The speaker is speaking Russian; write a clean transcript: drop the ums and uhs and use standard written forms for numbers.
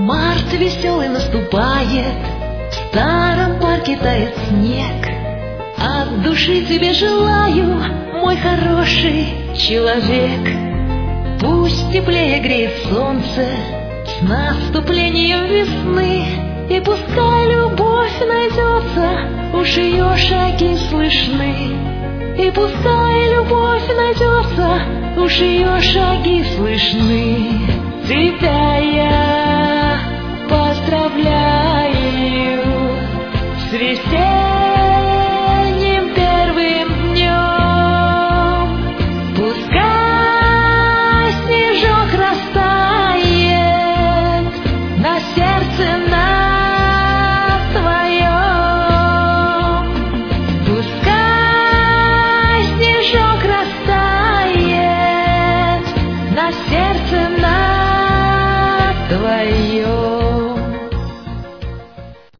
Март веселый наступает, в старом парке тает снег. От души тебе желаю, мой хороший человек. Пусть теплее греет солнце с наступлением весны, и пускай любовь найдется, уж ее шаги слышны. И пускай любовь найдется, уж ее шаги слышны. Тебя я